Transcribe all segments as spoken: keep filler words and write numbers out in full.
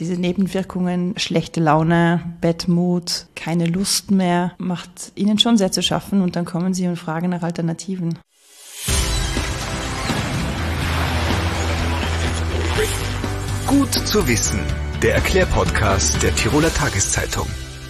Diese Nebenwirkungen, schlechte Laune, Bettmut, keine Lust mehr, macht ihnen schon sehr zu schaffen und dann kommen sie und fragen nach Alternativen. Gut zu wissen, der Erklärpodcast der Tiroler Tageszeitung.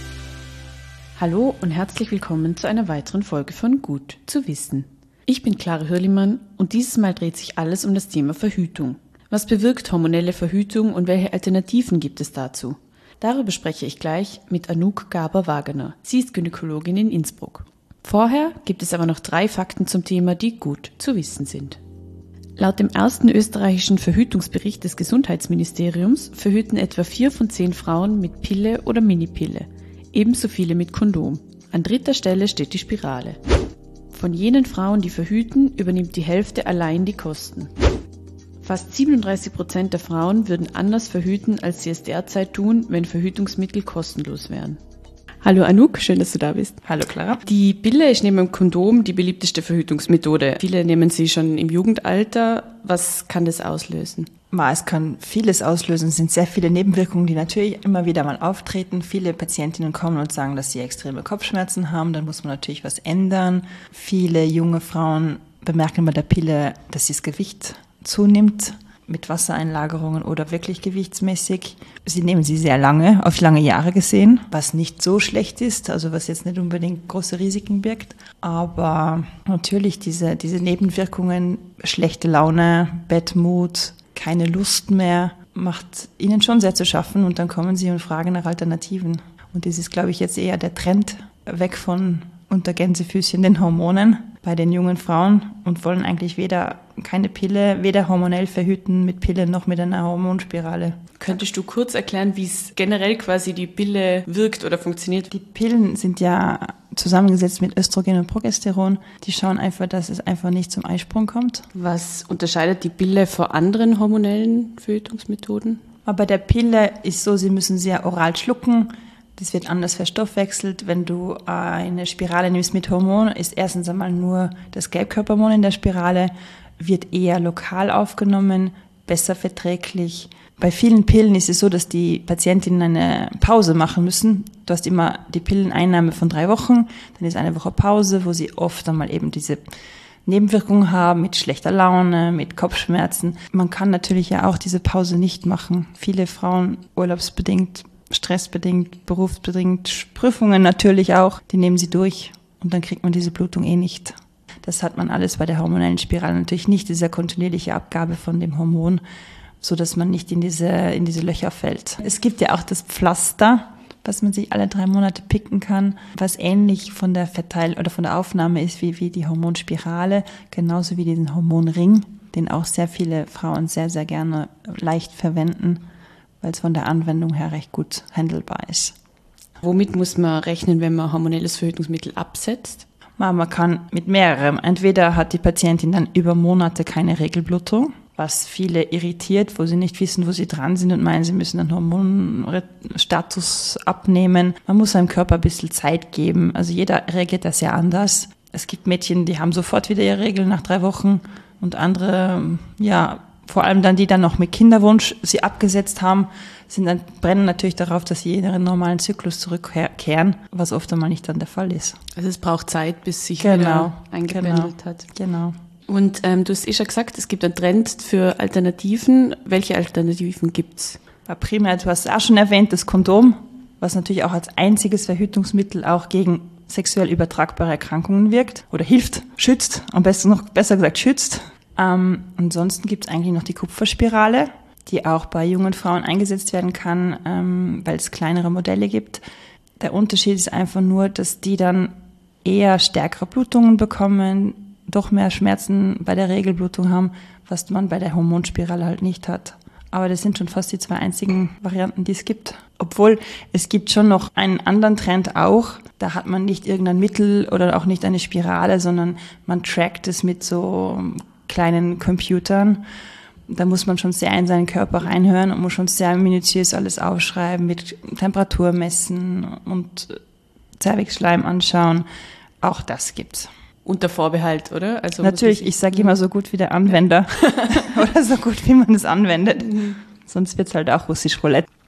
Hallo und herzlich willkommen zu einer weiteren Folge von Gut zu wissen. Ich bin Clara Hürlimann und dieses Mal dreht sich alles um das Thema Verhütung. Was bewirkt hormonelle Verhütung und welche Alternativen gibt es dazu? Darüber spreche ich gleich mit Anouk Garber-Wagener. Sie ist Gynäkologin in Innsbruck. Vorher gibt es aber noch drei Fakten zum Thema, die gut zu wissen sind. Laut dem ersten österreichischen Verhütungsbericht des Gesundheitsministeriums verhüten etwa vier von zehn Frauen mit Pille oder Minipille, ebenso viele mit Kondom. An dritter Stelle steht die Spirale. Von jenen Frauen, die verhüten, übernimmt die Hälfte allein die Kosten. Fast siebenunddreißig Prozent der Frauen würden anders verhüten, als sie es derzeit tun, wenn Verhütungsmittel kostenlos wären. Hallo Anouk, schön, dass du da bist. Hallo Clara. Die Pille ist neben dem Kondom die beliebteste Verhütungsmethode. Viele nehmen sie schon im Jugendalter. Was kann das auslösen? Es kann vieles auslösen. Es sind sehr viele Nebenwirkungen, die natürlich immer wieder mal auftreten. Viele Patientinnen kommen und sagen, dass sie extreme Kopfschmerzen haben. Dann muss man natürlich was ändern. Viele junge Frauen bemerken bei der Pille, dass sie das Gewicht zunimmt mit Wassereinlagerungen oder wirklich gewichtsmäßig. Sie nehmen sie sehr lange, auf lange Jahre gesehen, was nicht so schlecht ist, also was jetzt nicht unbedingt große Risiken birgt. Aber natürlich diese, diese Nebenwirkungen, schlechte Laune, Bettmut, keine Lust mehr, macht ihnen schon sehr zu schaffen und dann kommen sie und fragen nach Alternativen. Und das ist, glaube ich, jetzt eher der Trend weg von unter Gänsefüßchen den Hormonen bei den jungen Frauen und wollen eigentlich weder keine Pille, weder hormonell verhüten mit Pille noch mit einer Hormonspirale. Könntest du kurz erklären, wie es generell quasi die Pille wirkt oder funktioniert? Die Pillen sind ja zusammengesetzt mit Östrogen und Progesteron. Die schauen einfach, dass es einfach nicht zum Eisprung kommt. Was unterscheidet die Pille vor anderen hormonellen Verhütungsmethoden? Aber bei der Pille ist so, sie müssen sie ja oral schlucken. Das wird anders verstoffwechselt. Wenn du eine Spirale nimmst mit Hormon, ist erstens einmal nur das Gelbkörperhormon in der Spirale, wird eher lokal aufgenommen, besser verträglich. Bei vielen Pillen ist es so, dass die Patientinnen eine Pause machen müssen. Du hast immer die Pilleneinnahme von drei Wochen, dann ist eine Woche Pause, wo sie oft einmal eben diese Nebenwirkungen haben mit schlechter Laune, mit Kopfschmerzen. Man kann natürlich ja auch diese Pause nicht machen. Viele Frauen urlaubsbedingt, stressbedingt, berufsbedingt, Prüfungen natürlich auch, die nehmen sie durch und dann kriegt man diese Blutung eh nicht. Das hat man alles bei der hormonellen Spirale natürlich nicht, diese kontinuierliche Abgabe von dem Hormon, so dass man nicht in diese, in diese Löcher fällt. Es gibt ja auch das Pflaster, was man sich alle drei Monate picken kann, was ähnlich von der Verteil- oder von der Aufnahme ist wie, wie die Hormonspirale, genauso wie diesen Hormonring, den auch sehr viele Frauen sehr, sehr gerne leicht verwenden, weil es von der Anwendung her recht gut handelbar ist. Womit muss man rechnen, wenn man hormonelles Verhütungsmittel absetzt? Man kann mit mehrerem. Entweder hat die Patientin dann über Monate keine Regelblutung, was viele irritiert, wo sie nicht wissen, wo sie dran sind und meinen, sie müssen einen Hormonstatus abnehmen. Man muss seinem Körper ein bisschen Zeit geben. Also jeder reagiert das ja anders. Es gibt Mädchen, die haben sofort wieder ihre Regel nach drei Wochen und andere, ja, vor allem dann, die dann noch mit Kinderwunsch sie abgesetzt haben, sind dann, brennen natürlich darauf, dass sie in ihren normalen Zyklus zurückkehren, was oft einmal nicht dann der Fall ist. Also es braucht Zeit, bis sich genau, wieder eingependelt genau, hat. Genau. Und ähm, du hast eh schon gesagt, es gibt einen Trend für Alternativen. Welche Alternativen gibt's? Primär, du hast auch schon erwähnt, das Kondom, was natürlich auch als einziges Verhütungsmittel auch gegen sexuell übertragbare Erkrankungen wirkt oder hilft, schützt, am besten noch besser gesagt schützt. Ähm, ansonsten gibt es eigentlich noch die Kupferspirale, die auch bei jungen Frauen eingesetzt werden kann, ähm, weil es kleinere Modelle gibt. Der Unterschied ist einfach nur, dass die dann eher stärkere Blutungen bekommen, doch mehr Schmerzen bei der Regelblutung haben, was man bei der Hormonspirale halt nicht hat. Aber das sind schon fast die zwei einzigen Varianten, die es gibt. Obwohl, es gibt schon noch einen anderen Trend auch. Da hat man nicht irgendein Mittel oder auch nicht eine Spirale, sondern man trackt es mit so kleinen Computern. Da muss man schon sehr in seinen Körper reinhören und muss schon sehr minutiös alles aufschreiben, mit Temperatur messen und Zervixschleim anschauen. Auch das gibt's. Unter Vorbehalt, oder? Also natürlich, ich sage immer so gut wie der Anwender oder so gut wie man es anwendet. Mhm. Sonst wird's halt auch russisch Roulette.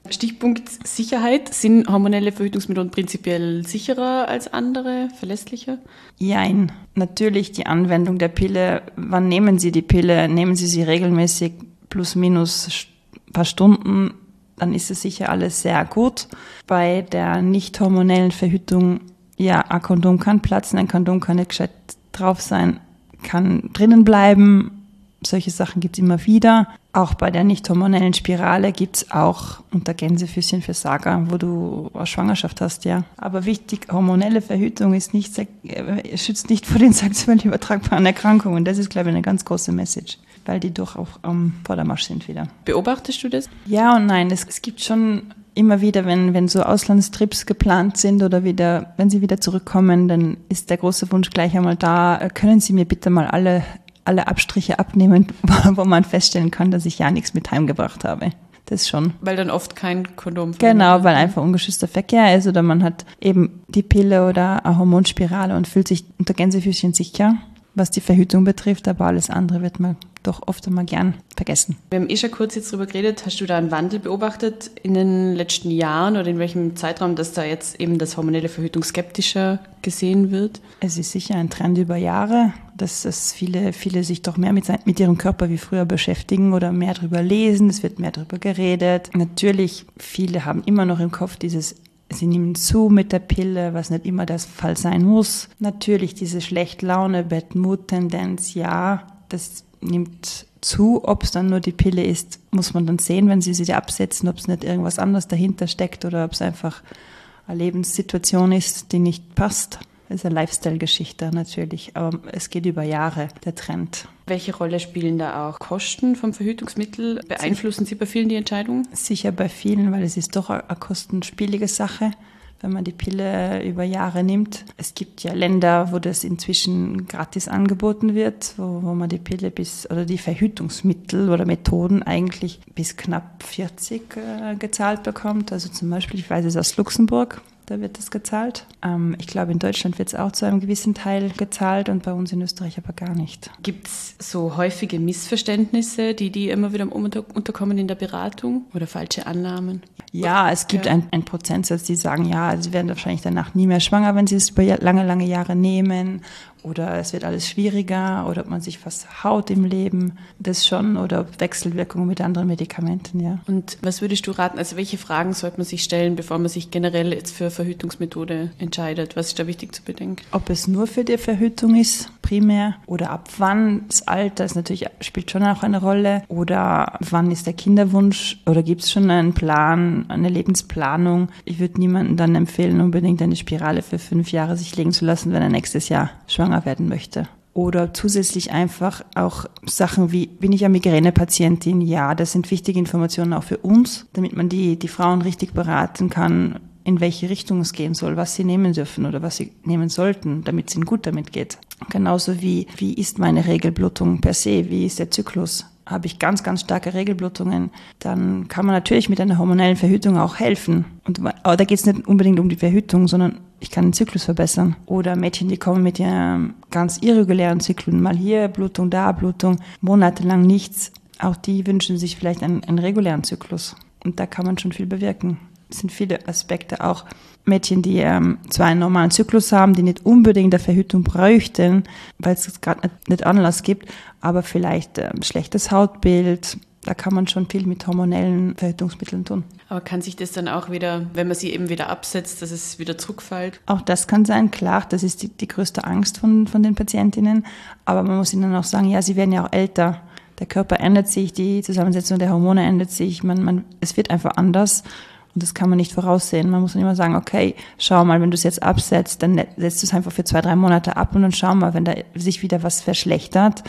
Stichpunkt Sicherheit. Sind hormonelle Verhütungsmethoden prinzipiell sicherer als andere, verlässlicher? Jein. Natürlich die Anwendung der Pille. Wann nehmen Sie die Pille? Nehmen Sie sie regelmäßig plus minus ein paar Stunden, dann ist es sicher alles sehr gut. Bei der nicht hormonellen Verhütung, ja, ein Kondom kann platzen, ein Kondom kann nicht gescheit drauf sein, kann drinnen bleiben. Solche Sachen gibt es immer wieder. Auch bei der nicht hormonellen Spirale gibt es auch unter Gänsefüßchen für Saga, wo du eine Schwangerschaft hast, ja. Aber wichtig, hormonelle Verhütung ist nicht, äh, schützt nicht vor den sexuell übertragbaren Erkrankungen. Das ist, glaube ich, eine ganz große Message, weil die doch auch am Vordermarsch sind wieder. Beobachtest du das? Ja und nein. Es, es gibt schon immer wieder, wenn, wenn so Auslandstrips geplant sind oder wieder, wenn sie wieder zurückkommen, dann ist der große Wunsch gleich einmal da, können Sie mir bitte mal alle alle Abstriche abnehmen, wo man feststellen kann, dass ich ja nichts mit heimgebracht habe. Das schon. Weil dann oft kein Kondom Genau, weil einfach ungeschützter Verkehr ist oder man hat eben die Pille oder eine Hormonspirale und fühlt sich unter Gänsefüßchen sicher, was die Verhütung betrifft, aber alles andere wird man doch oft einmal gern vergessen. Wir haben eh schon kurz jetzt drüber geredet. Hast du da einen Wandel beobachtet in den letzten Jahren oder in welchem Zeitraum, dass da jetzt eben das hormonelle Verhütung skeptischer gesehen wird? Es ist sicher ein Trend über Jahre, dass es viele, viele sich doch mehr mit, mit ihrem Körper wie früher beschäftigen oder mehr drüber lesen. Es wird mehr drüber geredet. Natürlich, viele haben immer noch im Kopf dieses Sie nehmen zu mit der Pille, was nicht immer der Fall sein muss. Natürlich diese Schlechtlaune, Bad-Mood-Tendenz, ja, das nimmt zu. Ob es dann nur die Pille ist, muss man dann sehen, wenn Sie sie absetzen, ob es nicht irgendwas anderes dahinter steckt oder ob es einfach eine Lebenssituation ist, die nicht passt. Das ist eine Lifestyle-Geschichte natürlich, aber es geht über Jahre, der Trend. Welche Rolle spielen da auch Kosten vom Verhütungsmittel? Beeinflussen sie bei vielen die Entscheidung? Sicher bei vielen, weil es ist doch eine kostenspielige Sache, wenn man die Pille über Jahre nimmt. Es gibt ja Länder, wo das inzwischen gratis angeboten wird, wo, wo man die Pille bis, oder die Verhütungsmittel oder Methoden eigentlich bis knapp vierzig äh, gezahlt bekommt. Also zum Beispiel, ich weiß es aus Luxemburg, da wird das gezahlt. Ähm, ich glaube, in Deutschland wird es auch zu einem gewissen Teil gezahlt und bei uns in Österreich aber gar nicht. Gibt es so häufige Missverständnisse, die die immer wieder unter, unterkommen in der Beratung oder falsche Annahmen? Ja, es gibt ja. einen, einen Prozentsatz, die sagen, ja, sie werden wahrscheinlich danach nie mehr schwanger, wenn sie es über lange, lange Jahre nehmen. Oder es wird alles schwieriger oder ob man sich was haut im Leben, das schon, oder Wechselwirkungen mit anderen Medikamenten, ja. Und was würdest du raten, also welche Fragen sollte man sich stellen, bevor man sich generell jetzt für Verhütungsmethode entscheidet? Was ist da wichtig zu bedenken? Ob es nur für die Verhütung ist, primär, oder ab wann, das Alter ist natürlich, spielt schon auch eine Rolle, oder wann ist der Kinderwunsch, oder gibt es schon einen Plan, eine Lebensplanung? Ich würde niemandem dann empfehlen, unbedingt eine Spirale für fünf Jahre sich legen zu lassen, wenn er nächstes Jahr schwanger werden möchte. Oder zusätzlich einfach auch Sachen wie, bin ich eine Migränepatientin? Ja, das sind wichtige Informationen auch für uns, damit man die, die Frauen richtig beraten kann, in welche Richtung es gehen soll, was sie nehmen dürfen oder was sie nehmen sollten, damit es ihnen gut damit geht. Genauso wie, wie ist meine Regelblutung per se, wie ist der Zyklus? Habe ich ganz, ganz starke Regelblutungen, dann kann man natürlich mit einer hormonellen Verhütung auch helfen. Und, aber da geht es nicht unbedingt um die Verhütung, sondern ich kann den Zyklus verbessern. Oder Mädchen, die kommen mit ihren ganz irregulären Zyklen, mal hier Blutung, da Blutung, monatelang nichts. Auch die wünschen sich vielleicht einen, einen regulären Zyklus. Und da kann man schon viel bewirken. Es sind viele Aspekte, auch Mädchen, die ähm, zwar einen normalen Zyklus haben, die nicht unbedingt eine Verhütung bräuchten, weil es gerade nicht, nicht Anlass gibt, aber vielleicht ähm, schlechtes Hautbild. Da kann man schon viel mit hormonellen Verhütungsmitteln tun. Aber kann sich das dann auch wieder, wenn man sie eben wieder absetzt, dass es wieder zurückfällt? Auch das kann sein, klar, das ist die, die größte Angst von, von den Patientinnen. Aber man muss ihnen auch sagen, ja, sie werden ja auch älter. Der Körper ändert sich, die Zusammensetzung der Hormone ändert sich, man, man, es wird einfach anders. Und das kann man nicht voraussehen. Man muss dann immer sagen, okay, schau mal, wenn du es jetzt absetzt, dann setzt du es einfach für zwei, drei Monate ab und dann schau mal, wenn da sich wieder was verschlechtert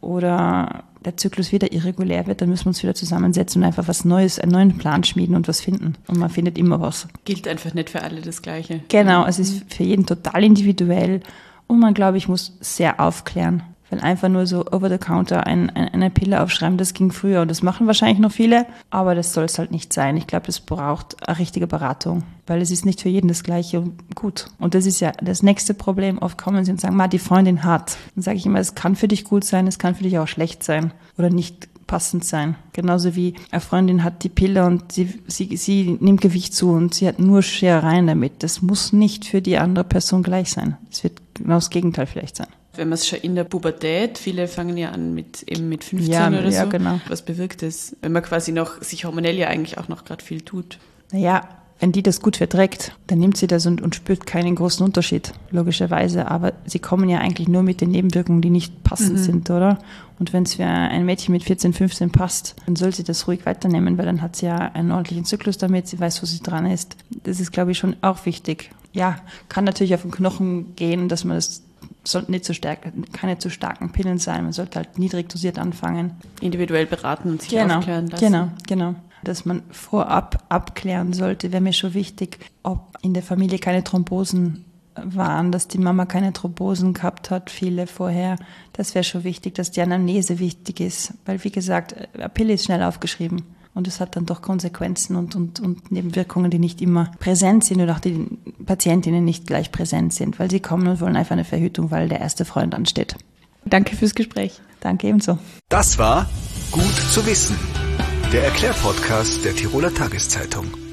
oder der Zyklus wieder irregulär wird, dann müssen wir uns wieder zusammensetzen und einfach was Neues, einen neuen Plan schmieden und was finden. Und man findet immer was. Gilt einfach nicht für alle das Gleiche. Genau, es ist für jeden total individuell und man, glaube ich, muss sehr aufklären. Weil einfach nur so over the counter ein, ein, eine Pille aufschreiben, das ging früher und das machen wahrscheinlich noch viele, aber das soll es halt nicht sein. Ich glaube, es braucht eine richtige Beratung, weil es ist nicht für jeden das Gleiche und gut. Und das ist ja das nächste Problem. Oft kommen sie und sagen, Ma, die Freundin hat. Dann sage ich immer, es kann für dich gut sein, es kann für dich auch schlecht sein oder nicht passend sein. Genauso wie eine Freundin hat die Pille und sie, sie, sie nimmt Gewicht zu und sie hat nur Scherereien damit. Das muss nicht für die andere Person gleich sein. Es wird genau das Gegenteil vielleicht sein. Wenn man es schon in der Pubertät, viele fangen ja an mit eben mit fünfzehn ja, oder ja, so. Genau. Was bewirkt das, wenn man quasi noch sich hormonell ja eigentlich auch noch gerade viel tut? Naja, wenn die das gut verträgt, dann nimmt sie das und, und spürt keinen großen Unterschied, logischerweise. Aber sie kommen ja eigentlich nur mit den Nebenwirkungen, die nicht passend mhm. sind, oder? Und wenn es für ein Mädchen mit vierzehn, fünfzehn passt, dann soll sie das ruhig weiternehmen, weil dann hat sie ja einen ordentlichen Zyklus damit, sie weiß, wo sie dran ist. Das ist, glaube ich, schon auch wichtig. Ja, kann natürlich auf den Knochen gehen, dass man das sollten nicht zu stark, keine zu starken Pillen sein. Man sollte halt niedrig dosiert anfangen. Individuell beraten und sich genau, aufklären lassen. Genau, genau. Dass man vorab abklären sollte, wäre mir schon wichtig, ob in der Familie keine Thrombosen waren, dass die Mama keine Thrombosen gehabt hat, viele vorher. Das wäre schon wichtig, dass die Anamnese wichtig ist. Weil, wie gesagt, eine Pille ist schnell aufgeschrieben. Und es hat dann doch Konsequenzen und, und, und Nebenwirkungen, die nicht immer präsent sind oder auch die Patientinnen nicht gleich präsent sind, weil sie kommen und wollen einfach eine Verhütung, weil der erste Freund ansteht. Danke fürs Gespräch. Danke ebenso. Das war Gut zu wissen, der Erklärpodcast der Tiroler Tageszeitung.